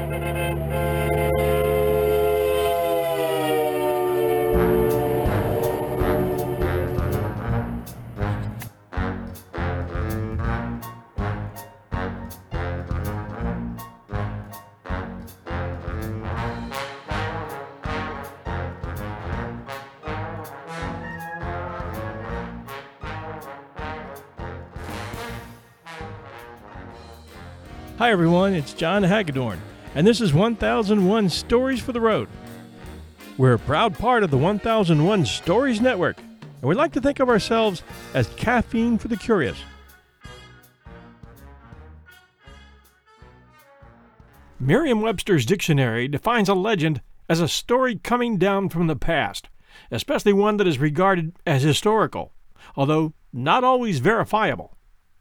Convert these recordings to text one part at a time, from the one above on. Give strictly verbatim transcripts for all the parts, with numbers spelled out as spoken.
Hi everyone, it's John Hagedorn, and this is one thousand one Stories for the Road. We're a proud part of the one thousand one Stories Network, and we like to think of ourselves as caffeine for the curious. Merriam-Webster's dictionary defines a legend as a story coming down from the past, especially one that is regarded as historical, although not always verifiable.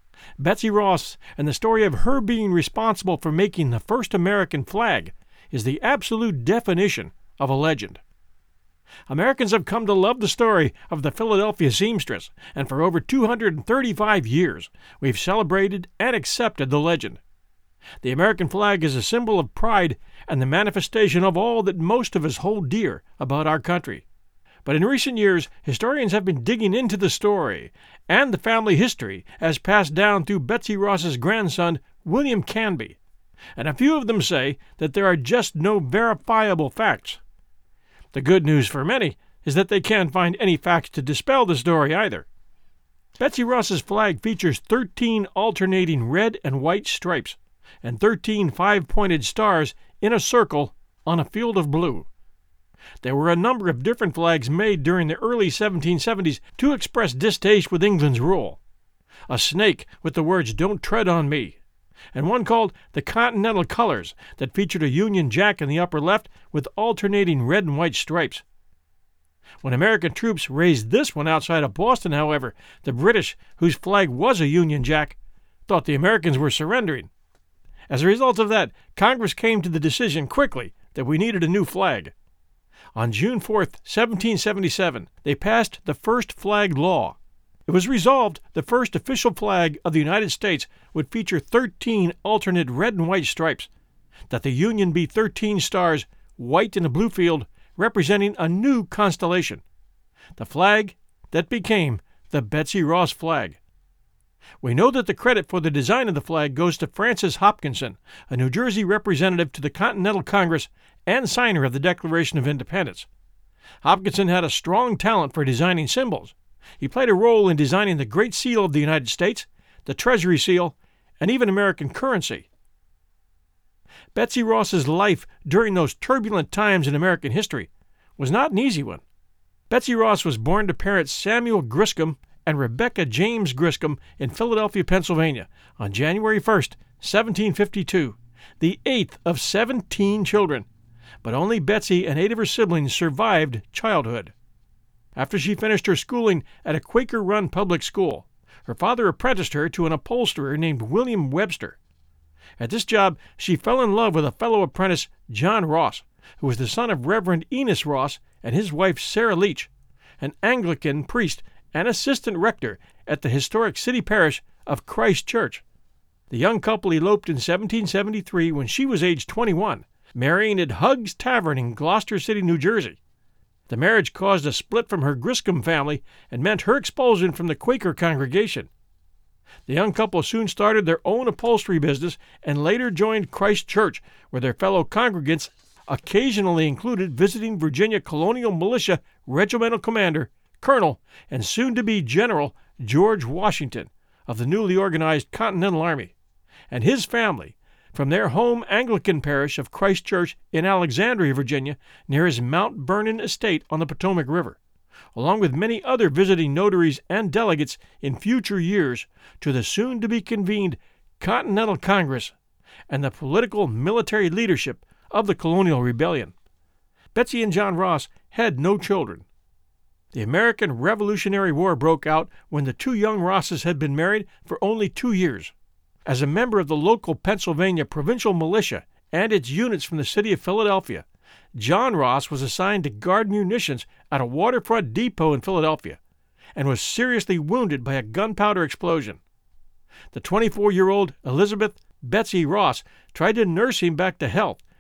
Betsy Ross and the story of her being responsible for making the first American flag is the absolute definition of a legend. Americans have come to love the story of the Philadelphia seamstress, and for over two hundred thirty-five years we've celebrated and accepted the legend. The American flag is a symbol of pride and the manifestation of all that most of us hold dear about our country. But in recent years, historians have been digging into the story and the family history as passed down through Betsy Ross's grandson, William Canby, and a few of them say that there are just no verifiable facts. The good news for many is that they can't find any facts to dispel the story either. Betsy Ross's flag features thirteen alternating red and white stripes and thirteen five-pointed stars in a circle on a field of blue. There were a number of different flags made during the early seventeen seventies to express distaste with England's rule. A snake with the words "Don't tread on me," and one called the Continental Colors that featured a Union Jack in the upper left with alternating red and white stripes. When American troops raised this one outside of Boston, however, the British, whose flag was a Union Jack, thought the Americans were surrendering. As a result of that, Congress came to the decision quickly that we needed a new flag. On June fourth, seventeen seventy-seven, they passed the first flag law. It was resolved the first official flag of the United States would feature thirteen alternate red and white stripes, that the Union be thirteen stars, white in a blue field, representing a new constellation, the flag that became the Betsy Ross flag. We know that the credit for the design of the flag goes to Francis Hopkinson, a New Jersey representative to the Continental Congress and signer of the Declaration of Independence. Hopkinson had a strong talent for designing symbols. He played a role in designing the Great Seal of the United States, the Treasury Seal, and even American currency. Betsy Ross's life during those turbulent times in American history was not an easy one. Betsy Ross was born to parents Samuel Griscom and Rebecca James Griscom in Philadelphia, Pennsylvania, on January first, seventeen fifty-two, the eighth of seventeen children. But only Betsy and eight of her siblings survived childhood. After she finished her schooling at a Quaker-run public school, her father apprenticed her to an upholsterer named William Webster. At this job, she fell in love with a fellow apprentice, John Ross, who was the son of Reverend Enos Ross and his wife Sarah Leach, an Anglican priest and assistant rector at the historic city parish of Christ Church. The young couple eloped in seventeen seventy-three when she was age twenty-one, marrying at Hugg's Tavern in Gloucester City, New Jersey. The marriage caused a split from her Griscom family and meant her expulsion from the Quaker congregation. The young couple soon started their own upholstery business and later joined Christ Church, where their fellow congregants occasionally included visiting Virginia Colonial Militia Regimental Commander, Colonel, and soon-to-be General George Washington of the newly organized Continental Army, and his family from their home Anglican parish of Christ Church in Alexandria, Virginia, near his Mount Vernon estate on the Potomac River, along with many other visiting notaries and delegates in future years to the soon-to-be-convened Continental Congress and the political military leadership of the colonial rebellion. Betsy and John Ross had no children. The American Revolutionary War broke out when the two young Rosses had been married for only two years. As a member of the local Pennsylvania provincial militia and its units from the city of Philadelphia, John Ross was assigned to guard munitions at a waterfront depot in Philadelphia and was seriously wounded by a gunpowder explosion. The twenty-four-year-old Elizabeth Betsy Ross tried to nurse him back to health,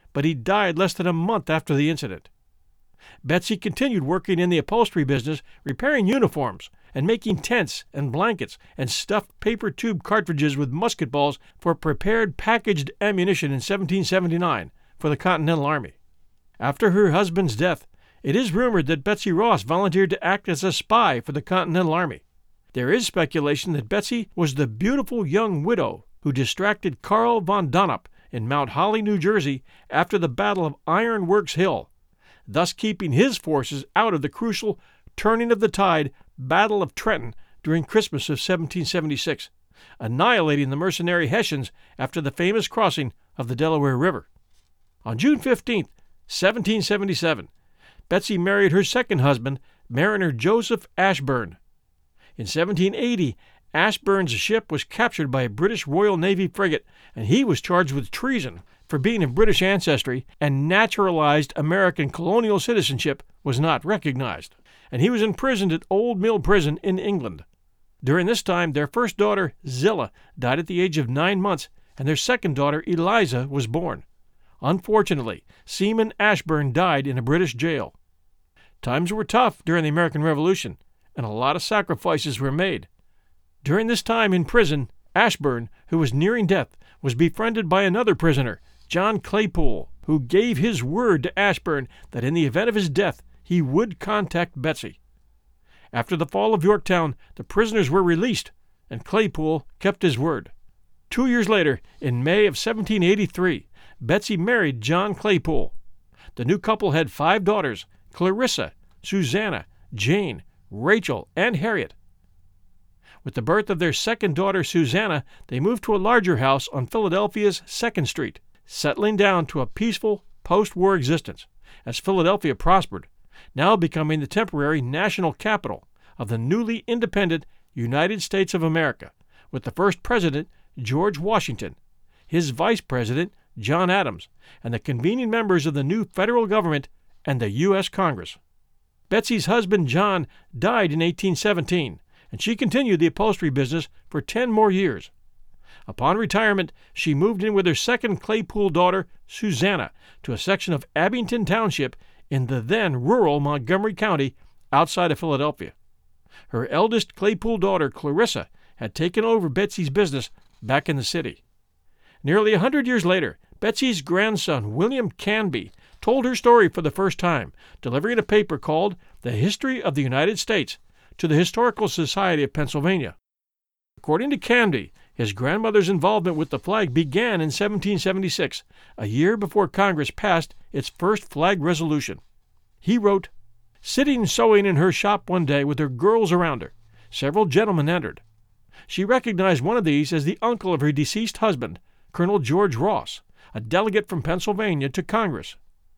but he died less than a month after the incident. Betsy continued working in the upholstery business, repairing uniforms and making tents and blankets and stuffed paper tube cartridges with musket balls for prepared packaged ammunition in seventeen seventy-nine for the Continental Army. After her husband's death, it is rumored that Betsy Ross volunteered to act as a spy for the Continental Army. There is speculation that Betsy was the beautiful young widow who distracted Carl von Donop in Mount Holly, New Jersey, after the Battle of Iron Works Hill, thus keeping his forces out of the crucial turning of the tide Battle of Trenton during Christmas of seventeen seventy-six, annihilating the mercenary Hessians after the famous crossing of the Delaware River. On June fifteenth, seventeen seventy-seven, Betsy married her second husband, Mariner Joseph Ashburn. In seventeen eighty, Ashburn's ship was captured by a British Royal Navy frigate, and he was charged with treason for being of British ancestry, and naturalized American colonial citizenship was not recognized, and he was imprisoned at Old Mill Prison in England. During this time, their first daughter, Zilla, died at the age of nine months, and their second daughter, Eliza, was born. Unfortunately, Seaman Ashburn died in a British jail. Times were tough during the American Revolution, and a lot of sacrifices were made. During this time in prison, Ashburn, who was nearing death, was befriended by another prisoner, John Claypool, who gave his word to Ashburn that in the event of his death, he would contact Betsy. After the fall of Yorktown, the prisoners were released, and Claypool kept his word. Two years later, in May of seventeen eighty-three, Betsy married John Claypool. The new couple had five daughters, Clarissa, Susanna, Jane, Rachel, and Harriet. With the birth of their second daughter, Susanna, they moved to a larger house on Philadelphia's second Street, settling down to a peaceful post-war existence as Philadelphia prospered, now becoming the temporary national capital of the newly independent United States of America, with the first president, George Washington, his vice president, John Adams, and the convening members of the new federal government and the U S Congress. Betsy's husband, John, died in eighteen seventeen, and she continued the upholstery business for ten more years. Upon retirement, she moved in with her second Claypool daughter, Susanna, to a section of Abington Township in the then rural Montgomery County outside of Philadelphia. Her eldest Claypool daughter, Clarissa, had taken over Betsy's business back in the city. Nearly a hundred years later, Betsy's grandson, William Canby, told her story for the first time, delivering a paper called The History of the United States to the Historical Society of Pennsylvania. According to Canby, his grandmother's involvement with the flag began in seventeen seventy-six, a year before Congress passed its first flag resolution. He wrote, "Sitting sewing in her shop one day with her girls around her, several gentlemen entered. She recognized one of these as the uncle of her deceased husband, Colonel George Ross, a delegate from Pennsylvania to Congress.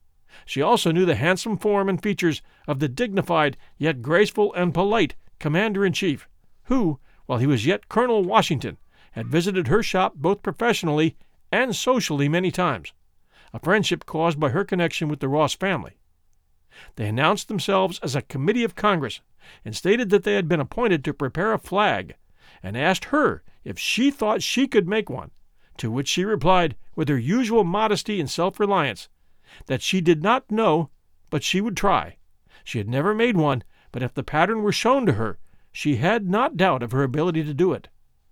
She also knew the handsome form and features of the dignified yet graceful and polite Commander-in-Chief, who, while he was yet Colonel Washington, had visited her shop both professionally and socially many times, a friendship caused by her connection with the Ross family. They announced themselves as a committee of Congress and stated that they had been appointed to prepare a flag, and asked her if she thought she could make one, to which she replied, with her usual modesty and self-reliance, that she did not know, but she would try. She had never made one, but if the pattern were shown to her, she had not doubt of her ability to do it.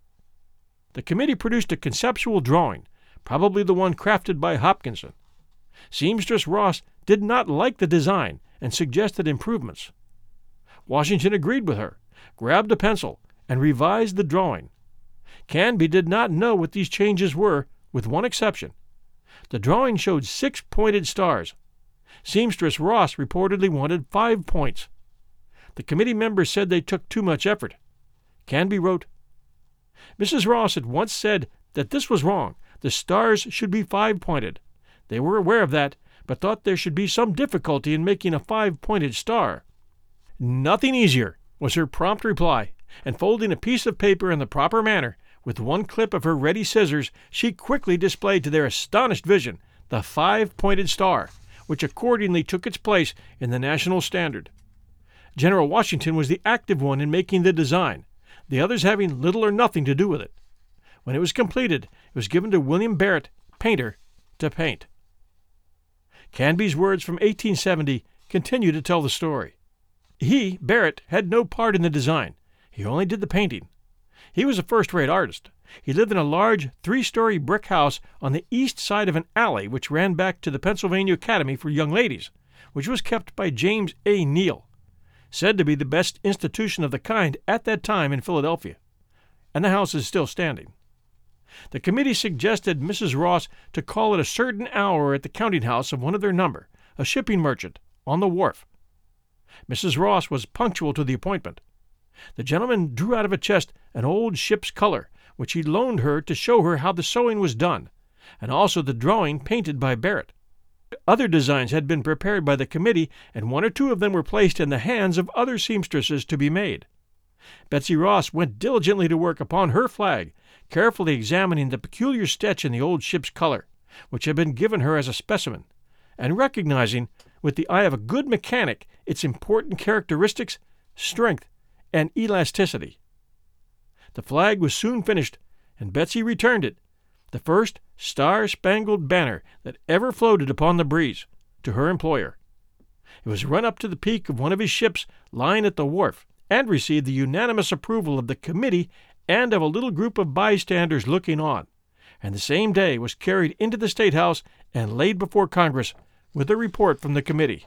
The committee produced a conceptual drawing, probably the one crafted by Hopkinson. Seamstress Ross did not like the design and suggested improvements. Washington agreed with her, grabbed a pencil, and revised the drawing. Canby did not know what these changes were, with one exception. The drawing showed six pointed stars. Seamstress Ross reportedly wanted five points. The committee members said they took too much effort. Canby wrote, "Missus Ross at once said that this was wrong. The stars should be five-pointed. They were aware of that, but thought there should be some difficulty in making a five-pointed star." "Nothing easier," was her prompt reply, and folding a piece of paper in the proper manner, with one clip of her ready scissors, she quickly displayed to their astonished vision the five-pointed star, which accordingly took its place in the national standard. General Washington was the active one in making the design, the others having little or nothing to do with it. When it was completed, it was given to William Barrett, painter, to paint. Canby's words from eighteen seventy continue to tell the story. He, Barrett, had no part in the design. He only did the painting. He was a first-rate artist. He lived in a large three-story brick house on the east side of an alley which ran back to the Pennsylvania Academy for Young Ladies, which was kept by James A. Neal, said to be the best institution of the kind at that time in Philadelphia. And the house is still standing. The committee suggested Missus Ross to call at a certain hour at the counting house of one of their number, a shipping merchant, on the wharf. Missus Ross was punctual to the appointment. The gentleman drew out of a chest an old ship's color, which he loaned her to show her how the sewing was done, and also the drawing painted by Barrett. Other designs had been prepared by the committee, and one or two of them were placed in the hands of other seamstresses to be made. Betsy Ross went diligently to work upon her flag, carefully examining the peculiar sketch in the old ship's color, which had been given her as a specimen, and recognizing, with the eye of a good mechanic, its important characteristics, strength, and elasticity. The flag was soon finished, and Betsy returned it, the first star-spangled banner that ever floated upon the breeze, to her employer. It was run up to the peak of one of his ships lying at the wharf, and received the unanimous approval of the committee and of a little group of bystanders looking on, and the same day was carried into the State House and laid before Congress with a report from the committee.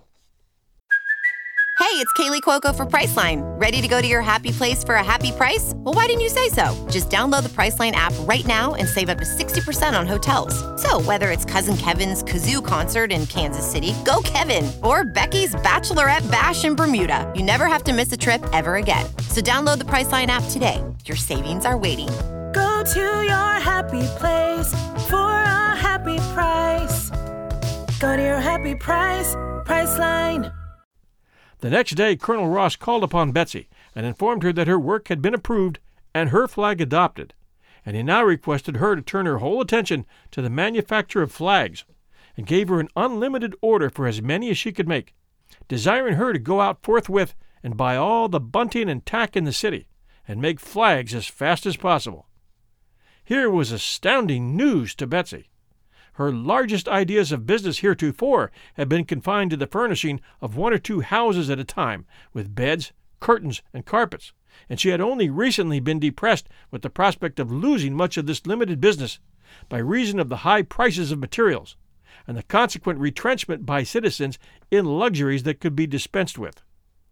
Hey, it's Kaylee Cuoco for Priceline. Ready to go to your happy place for a happy price? Well, why didn't you say so? Just download the Priceline app right now and save up to sixty percent on hotels. So whether it's Cousin Kevin's Kazoo Concert in Kansas City, go Kevin, or Becky's Bachelorette Bash in Bermuda, you never have to miss a trip ever again. So download the Priceline app today. Your savings are waiting. Go to your happy place for a happy price. Go to your happy price, Priceline. The next day, Colonel Ross called upon Betsy and informed her that her work had been approved and her flag adopted, and he now requested her to turn her whole attention to the manufacture of flags, and gave her an unlimited order for as many as she could make, desiring her to go out forthwith and buy all the bunting and tack in the city, and make flags as fast as possible. Here was astounding news to Betsy. Her largest ideas of business heretofore had been confined to the furnishing of one or two houses at a time, with beds, curtains, and carpets, and she had only recently been depressed with the prospect of losing much of this limited business by reason of the high prices of materials, and the consequent retrenchment by citizens in luxuries that could be dispensed with.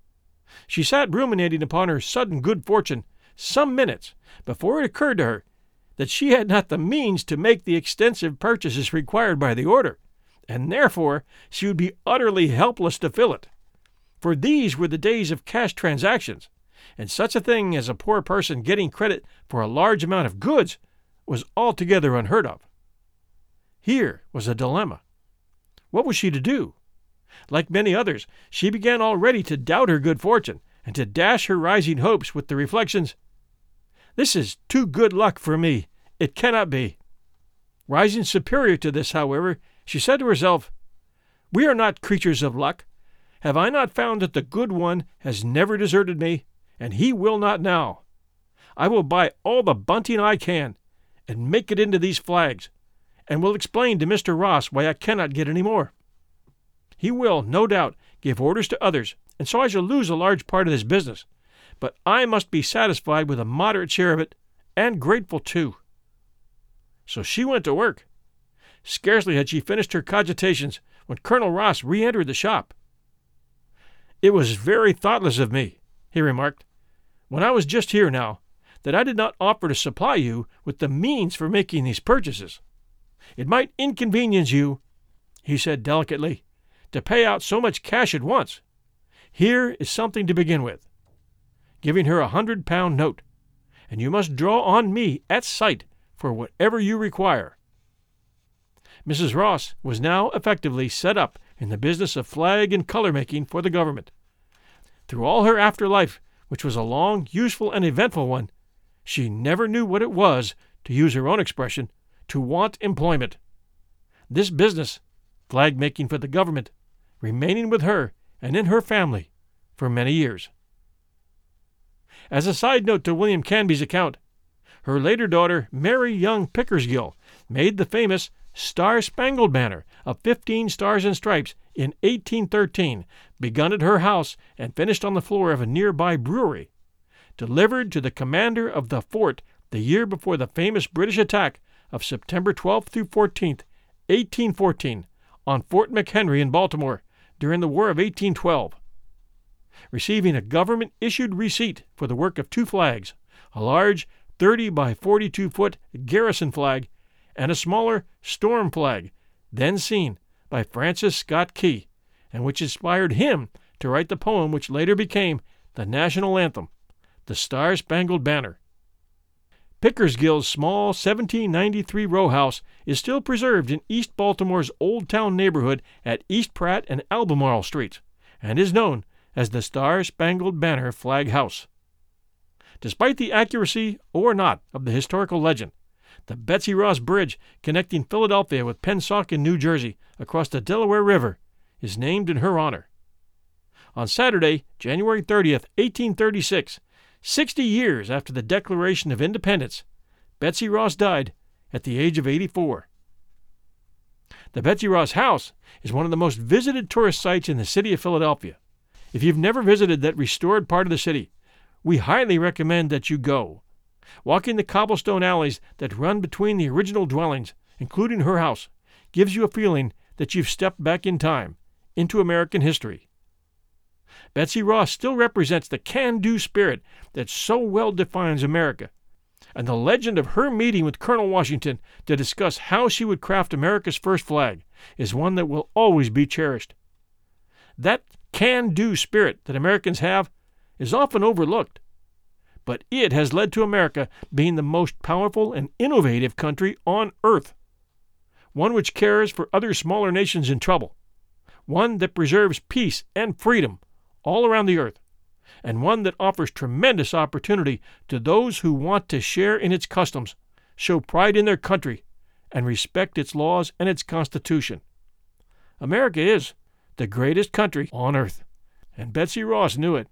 She sat ruminating upon her sudden good fortune some minutes before it occurred to her that she had not the means to make the extensive purchases required by the order, and therefore she would be utterly helpless to fill it. For these were the days of cash transactions, and such a thing as a poor person getting credit for a large amount of goods was altogether unheard of. Here was a dilemma. What was she to do? Like many others, she began already to doubt her good fortune, and to dash her rising hopes with the reflections, "This is too good luck for me. It cannot be." Rising superior to this, however, she said to herself, "We are not creatures of luck. Have I not found that the good one has never deserted me, and he will not now? I will buy all the bunting I can, and make it into these flags, and will explain to Mister Ross why I cannot get any more. He will, no doubt, give orders to others, and so I shall lose a large part of this business, but I must be satisfied with a moderate share of it, and grateful too." So she went to work. Scarcely had she finished her cogitations when Colonel Ross re-entered the shop. "It was very thoughtless of me," he remarked, "when I was just here now, that I did not offer to supply you with the means for making these purchases. It might inconvenience you," he said delicately, "to pay out so much cash at once. Here is something to begin with," giving her a hundred-pound note, "and you must draw on me at sight for whatever you require." Missus Ross was now effectively set up in the business of flag and color-making for the government. Through all her after life, which was a long, useful, and eventful one, she never knew what it was, to use her own expression, to want employment. This business, flag-making for the government, remaining with her and in her family for many years. As a side note to William Canby's account, her later daughter, Mary Young Pickersgill, made the famous Star-Spangled Banner of fifteen stars and stripes in eighteen thirteen, begun at her house and finished on the floor of a nearby brewery, delivered to the commander of the fort the year before the famous British attack of September twelfth through fourteenth, eighteen fourteen, on Fort McHenry in Baltimore during the War of eighteen twelve. Receiving a government-issued receipt for the work of two flags, a large thirty by forty-two foot garrison flag and a smaller storm flag, then seen by Francis Scott Key, and which inspired him to write the poem which later became the national anthem, The Star-Spangled Banner. Pickersgill's small seventeen ninety-three row house is still preserved in East Baltimore's Old Town neighborhood at East Pratt and Albemarle Streets, and is known as the Star-Spangled Banner Flag House. Despite the accuracy or not of the historical legend, the Betsy Ross Bridge connecting Philadelphia with Pennsauken, New Jersey, across the Delaware River, is named in her honor. On Saturday, January thirtieth, eighteen thirty-six, sixty years after the Declaration of Independence, Betsy Ross died at the age of eighty-four. The Betsy Ross House is one of the most visited tourist sites in the city of Philadelphia. If you've never visited that restored part of the city, we highly recommend that you go. Walking the cobblestone alleys that run between the original dwellings, including her house, gives you a feeling that you've stepped back in time, into American history. Betsy Ross still represents the can-do spirit that so well defines America, and the legend of her meeting with Colonel Washington to discuss how she would craft America's first flag is one that will always be cherished. That can-do spirit that Americans have is often overlooked, but it has led to America being the most powerful and innovative country on earth, one which cares for other smaller nations in trouble, one that preserves peace and freedom all around the earth, and one that offers tremendous opportunity to those who want to share in its customs, show pride in their country, and respect its laws and its Constitution. America is the greatest country on earth, and Betsy Ross knew it.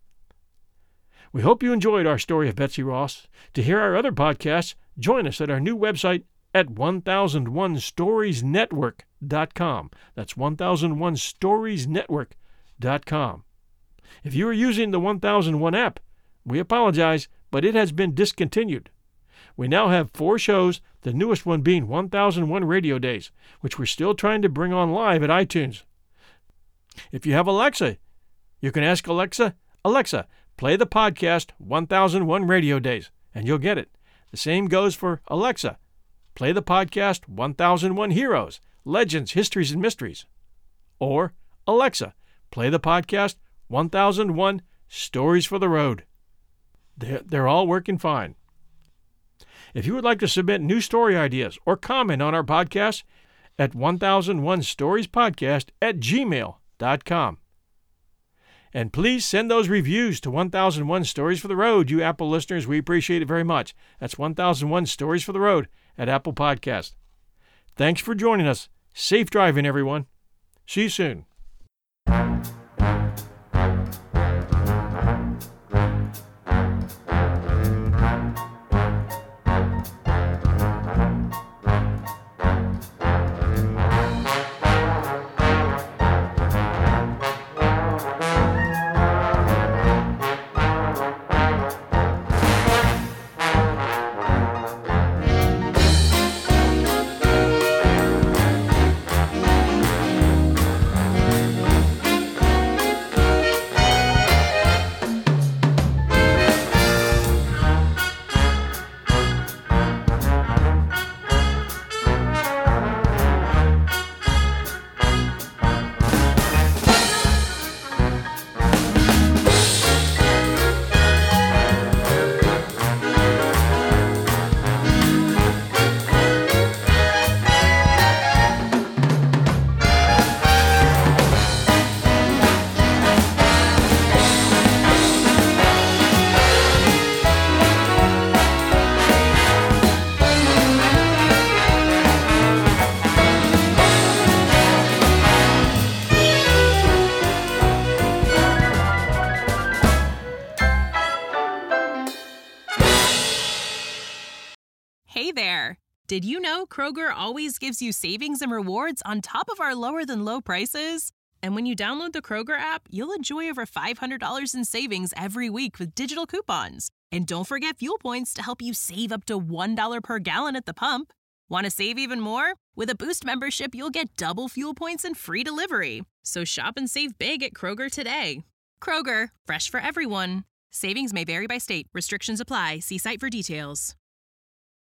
We hope you enjoyed our story of Betsy Ross. To hear our other podcasts, join us at our new website at one thousand one stories network dot com. That's one thousand one stories network dot com. If you are using the one thousand one app, we apologize, but it has been discontinued. We now have four shows, the newest one being one thousand one Radio Days, which we're still trying to bring on live at iTunes. If you have Alexa, you can ask Alexa, Alexa, play the podcast one thousand one Radio Days, and you'll get it. The same goes for Alexa, play the podcast one thousand one Heroes, Legends, Histories, and Mysteries. Or Alexa, play the podcast one thousand one Stories for the Road. They're, they're all working fine. If you would like to submit new story ideas or comment on our podcast, at one thousand one stories podcast at gmail dot com. And please send those reviews to one thousand one Stories for the Road, you Apple listeners. We appreciate it very much. That's one thousand one Stories for the Road at Apple Podcast. Thanks for joining us. Safe driving, everyone. See you soon. Did you know Kroger always gives you savings and rewards on top of our lower-than-low prices? And when you download the Kroger app, you'll enjoy over five hundred dollars in savings every week with digital coupons. And don't forget fuel points to help you save up to one dollar per gallon at the pump. Want to save even more? With a Boost membership, you'll get double fuel points and free delivery. So shop and save big at Kroger today. Kroger, fresh for everyone. Savings may vary by state. Restrictions apply. See site for details.